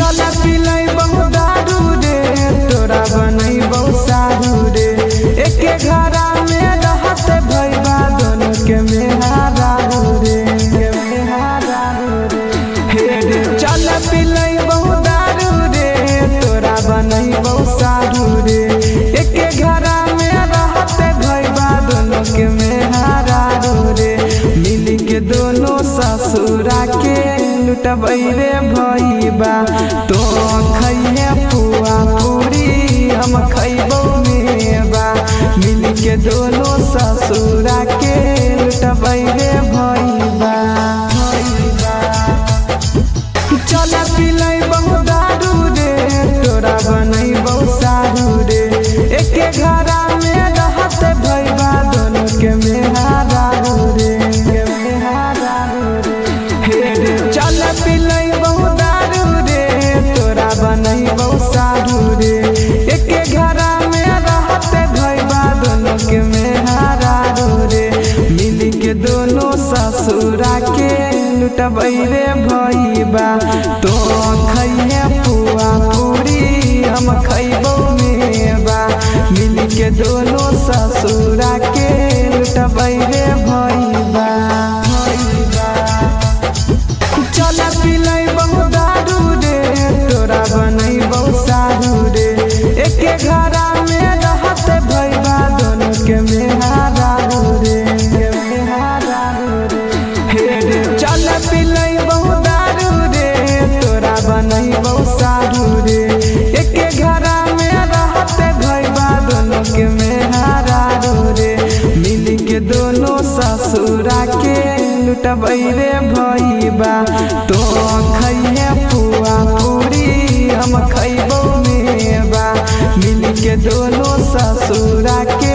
चल पिलाई बहु दारू रे तोरा बनई बहु सारू रे एके घरा में रहत भईबा दोनों के मेहरारू रे हे रे चल पिलाई बहु दारू रे तोरा बनई बहु सारू रे एके घरा में रहत भईबा दोनों के मेहरारू रे मिल के दोनों ससुरा के लुटबै रे भईबा तो खइहे पुआ पूरी हम खइबो मेवा मिल के दोनों ससुरा के लुटबै रे भईबा चल पिलाई बहु दारू रे तोरा बनई बहु सारू रे एके घरा में रहत भईबा दोनों के मेहरारू रे हे रे चल पिलाई बहु दारू रे तोरा बनई बहु सारू रे एके घरा में रहत भईबा दोनों के मेहरारू रे मिल के दोनों ससुरा के लुटबै रे भईबा तो खइहे पुआ पूरी हम खइबो मेवा मिल के दोनों ससुरा के लुटबै रे भईबा चल पिलाई बहु दारू रे तोरा बनई बहु सारू रे एके घरा में रहत भईबा दोनों के मेहरारू रे हे रे चल पिलाई बहु दारू रे तोरा बनई बहु सारू रे एके घरा में रहत भईबा दोनों के मेहरारू रे मिल के दोनों ससुरा के लुटबै रे भईबा तो खइहे पुआ पूरी हम खइबो मेवा मिल के दोनों ससुरा के